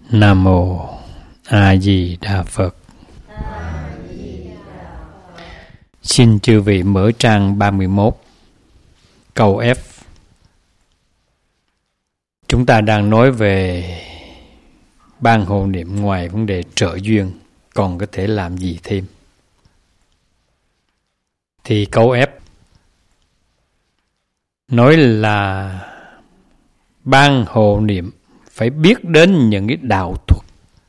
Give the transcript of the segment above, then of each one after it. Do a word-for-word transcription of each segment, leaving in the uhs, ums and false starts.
Nam Mô A Di Đà Phật. Xin chư vị mở trang ba mươi mốt, câu F. Chúng ta đang nói về ban hộ niệm ngoài vấn đề trợ duyên, còn có thể làm gì thêm? Thì câu F nói là ban hộ niệm phải biết đến những cái đạo thuật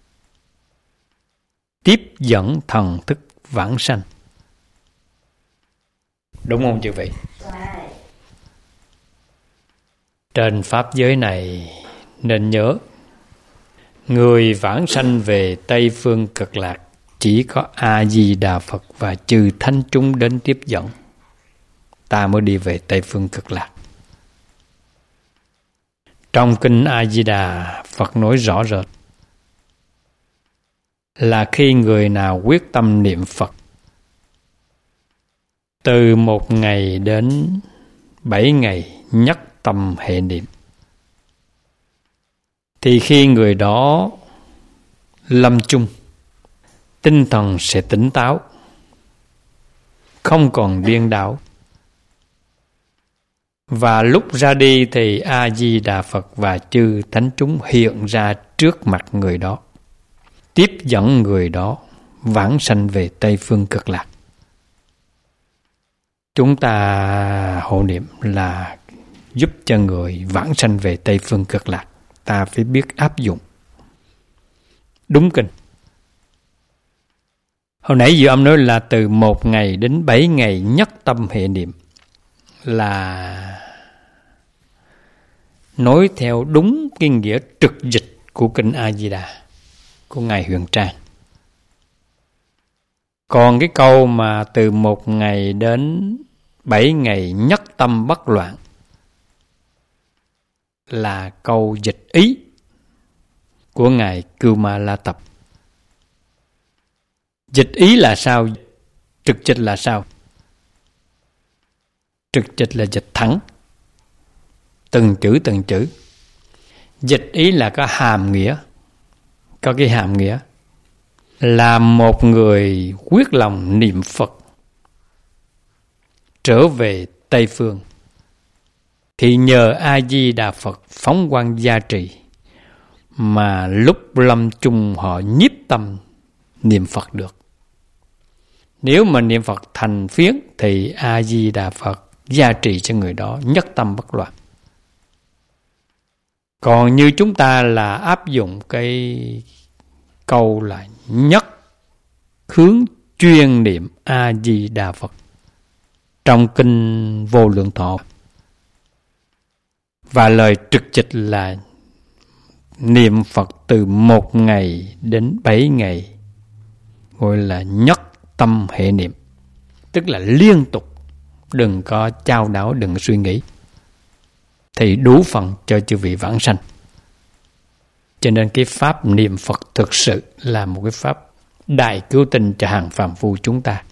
tiếp dẫn thần thức vãng sanh. Đúng không chư vị? Trên pháp giới này nên nhớ, người vãng sanh về Tây Phương Cực Lạc chỉ có A Di Đà Phật và chư thánh chúng đến tiếp dẫn, ta mới đi về Tây Phương Cực Lạc. Trong kinh A Di Đà, Phật nói rõ rệt là khi người nào quyết tâm niệm Phật từ một ngày đến bảy ngày nhất tâm hệ niệm, thì khi người đó lâm chung, tinh thần sẽ tỉnh táo, không còn điên đảo. Và lúc ra đi thì A Di Đà Phật và chư thánh chúng hiện ra trước mặt người đó, tiếp dẫn người đó vãng sanh về Tây Phương Cực Lạc. Chúng ta hộ niệm là giúp cho người vãng sanh về Tây Phương Cực Lạc, ta phải biết áp dụng đúng kinh. Hồi nãy Diệu Âm nói là từ một ngày đến bảy ngày nhất tâm hệ niệm, là nói theo đúng cái nghĩa trực dịch của kinh A Di Đà của ngài Huyền Trang. Còn cái câu mà từ một ngày đến bảy ngày nhất tâm bất loạn là câu dịch ý của ngài Cưu Ma La Tập. Dịch ý là sao? Trực dịch là sao? Trực dịch là dịch thẳng, từng chữ từng chữ. Dịch ý là có hàm nghĩa, có cái hàm nghĩa là một người quyết lòng niệm Phật trở về Tây Phương, thì nhờ A Di Đà Phật phóng quang gia trì mà lúc lâm chung họ nhiếp tâm niệm Phật được. Nếu mà niệm Phật thành phiến thì A Di Đà Phật gia trì cho người đó nhất tâm bất loạn. Còn như chúng ta là áp dụng cái câu là nhất hướng chuyên niệm A Di Đà Phật trong kinh Vô Lượng Thọ, và lời trực dịch là niệm Phật từ một ngày đến bảy ngày, gọi là nhất tâm hệ niệm, tức là liên tục, đừng có chao đảo, đừng suy nghĩ, thì đủ phần cho chư vị vãng sanh. Cho nên cái pháp niệm Phật thực sự là một cái pháp đại cứu tinh cho hàng phàm phu chúng ta.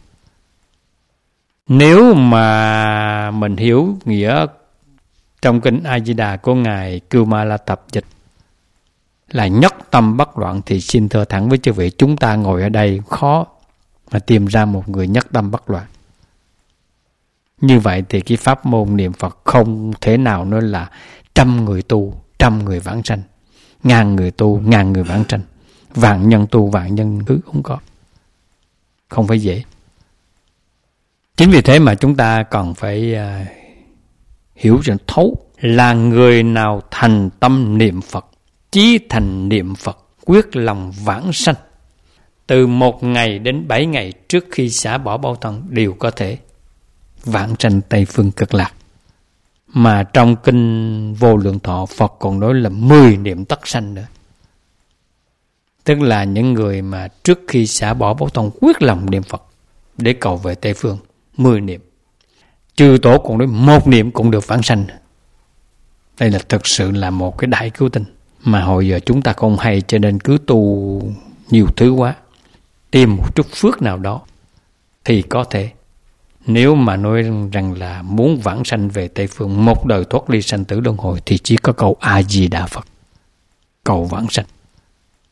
Nếu mà mình hiểu nghĩa trong kinh A Di Đà của ngài Cưu Ma La Tập dịch là nhất tâm bất loạn, thì xin thưa thẳng với chư vị, chúng ta ngồi ở đây khó mà tìm ra một người nhất tâm bất loạn. Như vậy thì cái pháp môn niệm Phật không thể nào nói là trăm người tu, trăm người vãng sanh, ngàn người tu, ngàn người vãng sanh, vạn nhân tu, vạn nhân thứ không có. Không phải dễ. Chính vì thế mà chúng ta cần phải uh, hiểu cho thấu là người nào thành tâm niệm Phật, chí thành niệm Phật, quyết lòng vãng sanh, từ một ngày đến bảy ngày trước khi xả bỏ báo thân đều có thể vãng sanh Tây Phương Cực Lạc. Mà trong kinh Vô Lượng Thọ, Phật còn nói là mười niệm tất sanh nữa. Tức là những người mà trước khi xả bỏ báo thân quyết lòng niệm Phật để cầu về Tây Phương, mười niệm. Chư Tổ còn nói một niệm cũng được vãng sanh. Đây là thực sự là một cái đại cứu tinh mà hồi giờ chúng ta không hay, cho nên cứ tu nhiều thứ quá, tìm một chút phước nào đó thì có thể. Nếu mà nói rằng là muốn vãng sanh về Tây Phương, một đời thoát ly sanh tử luân hồi, thì chỉ có cầu A Di Đà Phật, cầu vãng sanh.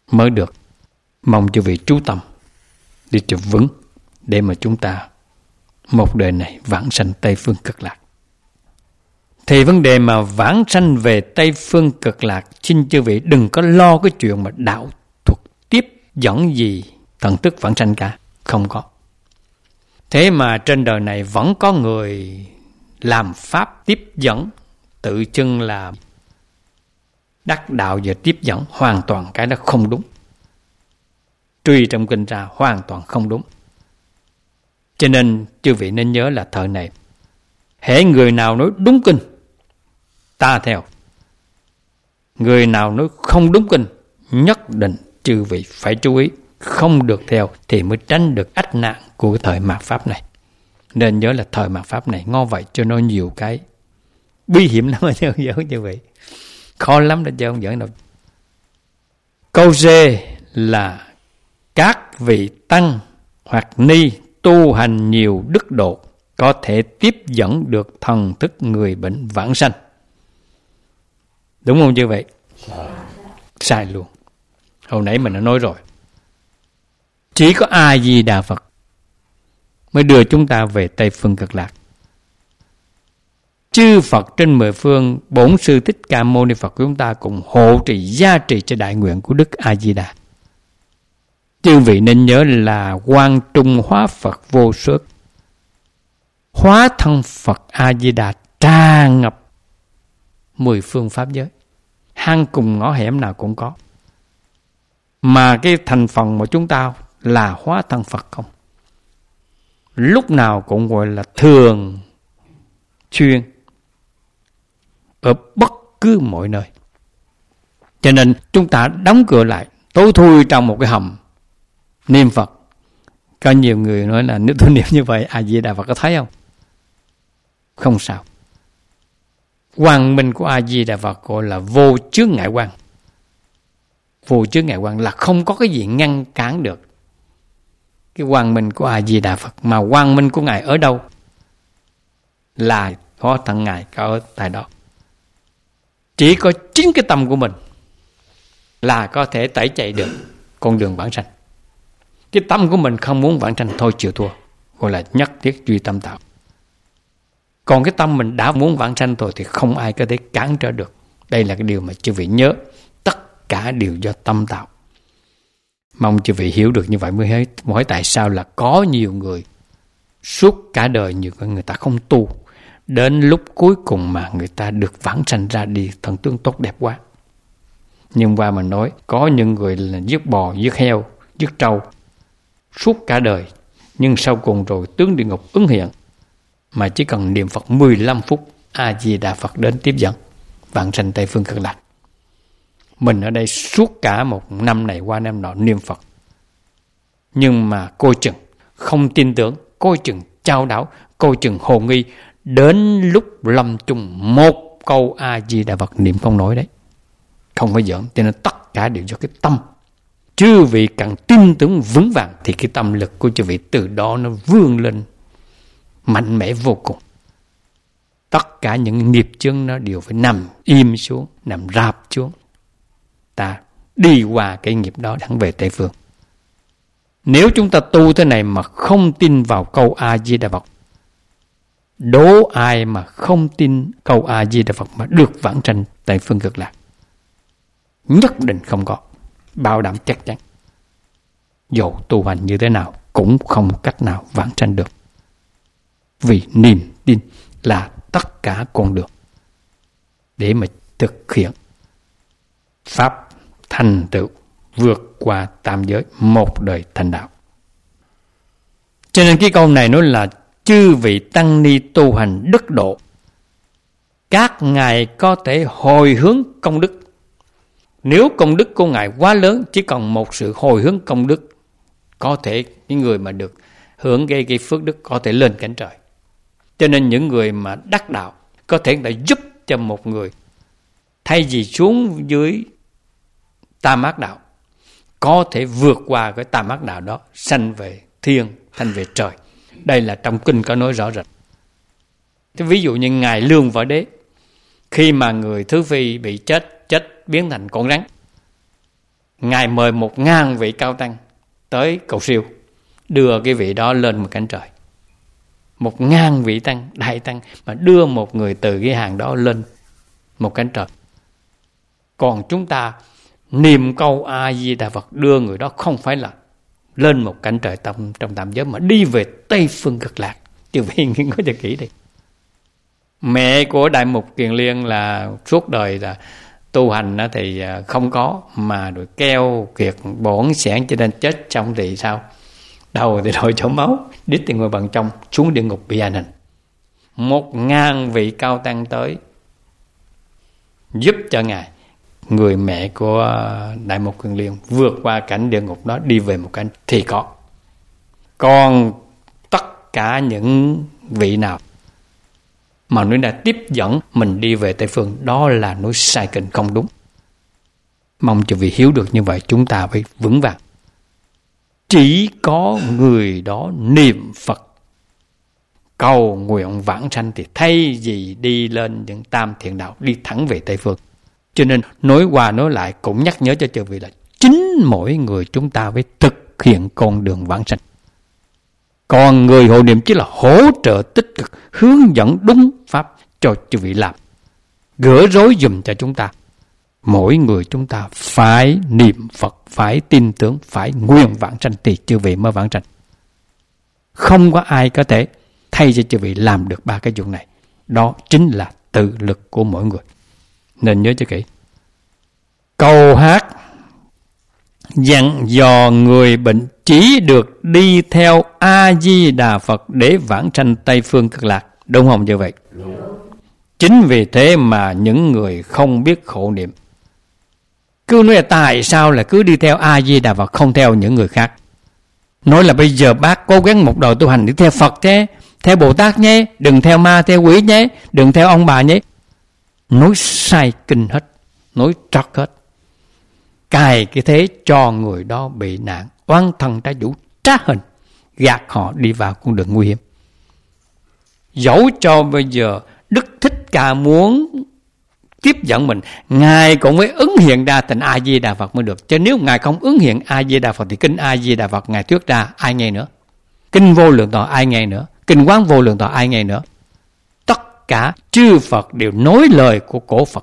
mới được. Mong chư vị chú tâm đi cho vững để mà chúng ta một đời này vãng sanh Tây Phương Cực Lạc. Thì vấn đề mà vãng sanh về Tây Phương Cực Lạc, xin chư vị đừng có lo cái chuyện mà đạo thuật tiếp dẫn gì thần thức vãng sanh cả. Không có. Thế mà trên đời này vẫn có người làm pháp tiếp dẫn, tự xưng là đắc đạo và tiếp dẫn. Hoàn toàn cái đó không đúng. Truy trong kinh ra hoàn toàn không đúng. Cho nên chư vị nên nhớ là thời này, hễ người nào nói đúng kinh, ta theo. Người nào nói không đúng kinh, nhất định chư vị phải chú ý, không được theo thì mới tránh được ách nạn của cái thời mạt pháp này. Nên nhớ là thời mạt pháp này ngon vậy cho nó nhiều cái bí hiểm lắm chứ không giỡn chư vị. Khó lắm đó chứ không giỡn đâu. Câu D là các vị tăng hoặc ni tu hành nhiều đức độ có thể tiếp dẫn được thần thức người bệnh vãng sanh. Đúng không chư vị? Sai. Sai luôn. Hồi nãy mình đã nói rồi. Chỉ có A Di Đà Phật mới đưa chúng ta về Tây Phương Cực Lạc. Chư Phật trên mười phương, Bổn Sư Thích Ca Mâu Ni Phật của chúng ta cùng hộ trì gia trì cho đại nguyện của Đức A Di Đà. Chư vị nên nhớ là quang trung hóa Phật vô xuất, hóa thân Phật A Di Đà tràn ngập mười phương pháp giới, hang cùng ngõ hẻm nào cũng có. Mà cái thành phần của chúng ta là hóa thân Phật không, lúc nào cũng gọi là thường xuyên ở bất cứ mọi nơi. Cho nên chúng ta đóng cửa lại, tối thui trong một cái hầm niệm Phật. Có nhiều người nói là nếu tôi niệm như vậy A Di Đà Phật có thấy không? Không sao. Quang minh của A Di Đà Phật gọi là vô chướng ngại quang. Vô chướng ngại quang là không có cái gì ngăn cản được cái quang minh của A Di Đà Phật. Mà quang minh của Ngài ở đâu? Là có thằng Ngài có tại đó. Chỉ có chính cái tâm của mình là có thể tẩy chạy được con đường vãng sanh. Cái tâm của mình không muốn vãng sanh thôi chịu thua, gọi là nhất thiết duy tâm tạo. Còn cái tâm mình đã muốn vãng sanh rồi thì không ai có thể cản trở được. Đây là cái điều mà chư vị nhớ, tất cả đều do tâm tạo. Mong chư vị hiểu được như vậy mới hỏi, hỏi tại sao là có nhiều người suốt cả đời nhiều người ta không tu, đến lúc cuối cùng mà người ta được vãng sanh ra đi thần tướng tốt đẹp quá. Nhưng qua mình nói có những người là giết bò, giết heo, giết trâu suốt cả đời, nhưng sau cùng rồi tướng địa ngục ứng hiện, mà chỉ cần niệm Phật mười lăm phút A Di Đà Phật đến tiếp dẫn vãng sanh Tây Phương Cực Lạc. Mình ở đây suốt cả một năm này qua năm nọ niệm Phật, nhưng mà coi chừng không tin tưởng, coi chừng chao đảo, coi chừng hồ nghi, đến lúc lâm chung một câu A Di Đà Phật niệm không nổi đấy. Không phải giỡn. Cho nên tất cả đều do cái tâm. Chư vị càng tin tưởng vững vàng thì cái tâm lực của chư vị từ đó nó vươn lên mạnh mẽ vô cùng. Tất cả những nghiệp chướng nó đều phải nằm im xuống, nằm rạp xuống. Ta đi qua cái nghiệp đó đặng về Tây Phương. Nếu chúng ta tu thế này mà không tin vào câu A Di Đà Phật, đố ai mà không tin câu A Di Đà Phật mà được vãng sanh Tây Phương Cực Lạc? Nhất định không có, bảo đảm chắc chắn. Dù tu hành như thế nào cũng không cách nào vãng sanh được. Vì niềm tin là tất cả con đường để mà thực hiện pháp thành tựu vượt qua tam giới, một đời thành đạo. Cho nên cái câu này nói là chư vị tăng ni tu hành đức độ, các ngài có thể hồi hướng công đức. Nếu công đức của ngài quá lớn, chỉ cần một sự hồi hướng công đức, có thể những người mà được hưởng cái, cái phước đức có thể lên cánh trời. Cho nên những người mà đắc đạo có thể là giúp cho một người thay vì xuống dưới tam ác đạo, có thể vượt qua cái tam ác đạo đó, sanh về thiên, thành về trời. Đây là trong kinh có nói rõ rệt. Thế ví dụ như ngài Lương Võ Đế, khi mà người thứ phi bị chết, chết biến thành con rắn, Ngài mời một ngàn vị cao tăng tới cầu siêu, đưa cái vị đó lên một cánh trời. Một ngàn vị tăng, đại tăng, mà đưa một người từ cái hàng đó lên một cánh trời. Còn chúng ta niệm câu A Di Đà Phật đưa người đó không phải là lên một cánh trời trong, trong tam giới, mà đi về Tây Phương Cực Lạc. Chư vị nghiên cứu cho kỹ đi. Mẹ của Đại Mục Kiền Liên là suốt đời là tu hành thì không có, mà rồi keo kiệt bổn sẻn cho nên chết xong thì sao? Đầu thì đội chỗ máu, đít thì ngồi bằng trong, xuống địa ngục bị hành hình. Một ngàn vị cao tăng tới giúp cho Ngài, người mẹ của Đại Mục Kiền Liên, vượt qua cảnh địa ngục đó đi về một cảnh thì có. Còn tất cả những vị nào mà nói là tiếp dẫn mình đi về Tây Phương, đó là nói sai kinh, không đúng. Mong cho vị hiểu được như vậy, chúng ta phải vững vàng. Chỉ có người đó niệm Phật cầu nguyện vãng sanh thì thay vì đi lên những tam thiện đạo, đi thẳng về Tây Phương. Cho nên nói qua nói lại cũng nhắc nhớ cho chư vị là chính mỗi người chúng ta phải thực hiện con đường vãng sanh. Còn người hộ niệm chỉ là hỗ trợ tích cực, hướng dẫn đúng pháp cho chư vị làm, gỡ rối dùm cho chúng ta. Mỗi người chúng ta phải niệm Phật, phải tin tưởng, phải nguyện vãng sanh thì chư vị mới vãng sanh. Không có ai có thể thay cho chư vị làm được ba cái chuyện này. Đó chính là tự lực của mỗi người. Nên nhớ cho kỹ. Câu hát dặn dò người bệnh chỉ được đi theo A Di Đà Phật để vãng sanh Tây Phương Cực Lạc, đúng không như vậy? Chính vì thế mà những người không biết khổ niệm cứ nói là tại sao là cứ đi theo A Di Đà Phật, không theo những người khác. Nói là bây giờ bác cố gắng một đời tu hành đi theo Phật thế, theo Bồ Tát nhé, đừng theo ma theo quỷ nhé, đừng theo ông bà nhé. Nói sai kinh hết, nói trật hết. Cài cái thế cho người đó bị nạn oan thân trái chủ trá hình, gạt họ đi vào con đường nguy hiểm. Dẫu cho bây giờ Đức Thích Ca muốn tiếp dẫn mình, Ngài cũng phải ứng hiện ra thành A Di Đà Phật mới được. Chứ nếu Ngài không ứng hiện A Di Đà Phật thì kinh A Di Đà Phật Ngài thuyết ra ai nghe nữa? Kinh Vô Lượng Thọ ai nghe nữa? Kinh Quán Vô Lượng Thọ ai nghe nữa? Tất cả chư Phật đều nói lời của cổ Phật.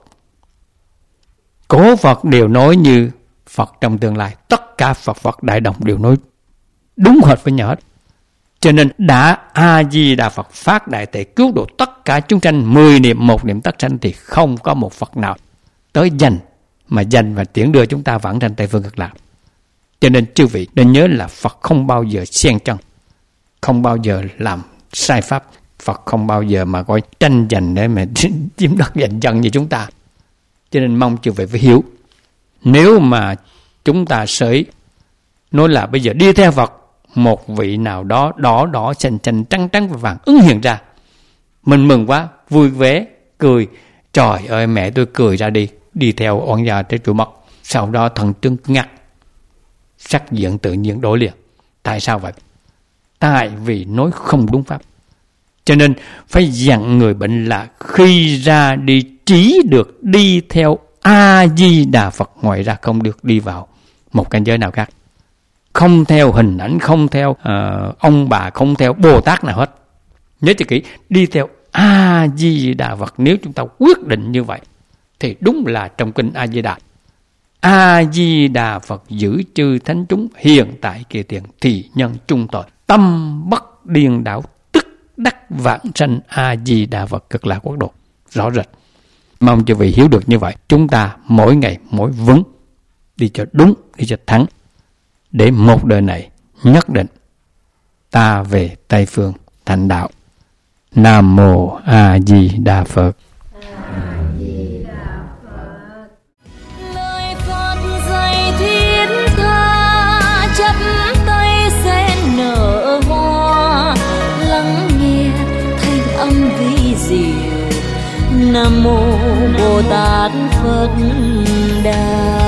Cổ Phật đều nói như Phật trong tương lai. Tất cả Phật Phật Đại Đồng đều nói đúng hệt với nhau hết. Cho nên đã A Di Đà Phật phát đại tệ cứu độ tất cả chúng sanh, mười niệm một niệm tất sanh thì không có một Phật nào tới danh mà danh và tiễn đưa chúng ta vãng sanh Tây Phương Cực Lạc. Cho nên chư vị nên nhớ là Phật không bao giờ xen chân, không bao giờ làm sai pháp. Phật không bao giờ mà coi tranh giành để mà chiếm đất giành dân như chúng ta. Cho nên mong chư vị phải hiểu. Nếu mà chúng ta sởi nói là bây giờ đi theo Phật, một vị nào đó đỏ đỏ xanh xanh trắng trắng và vàng ứng hiện ra, mình mừng quá, vui vẻ, cười. Trời ơi mẹ tôi cười ra đi, đi theo oan gia tới chỗ mất. Sau đó thần trưng ngặt, sắc diện tự nhiên đổi liền. Tại sao vậy? Tại vì nói không đúng pháp. Cho nên phải dặn người bệnh là khi ra đi chỉ được đi theo A Di Đà Phật, ngoài ra không được đi vào một cảnh giới nào khác. Không theo hình ảnh, không theo uh, ông bà, không theo Bồ Tát nào hết. Nhớ cho kỹ, đi theo A Di Đà Phật. Nếu chúng ta quyết định như vậy thì đúng là trong kinh A Di Đà, A Di Đà Phật giữ chư thánh chúng hiện tại kỳ tiền thì nhân trung tội, tâm bất điên đảo, tức đắc vãng sanh A Di Đà Phật Cực Lạc quốc độ. Rõ rệt. Mong cho vị hiểu được như vậy, chúng ta mỗi ngày mỗi vững, đi cho đúng, đi cho thắng, để một đời này nhất định ta về Tây Phương thành đạo. Nam Mô A Di Đà Phật. A Di Đà Phật. Lời Phật dạy thiết tha, chắp tay sen nở hoa, lắng nghe thanh âm vi diệu. Nam Mô Bồ Tát Phật Đà.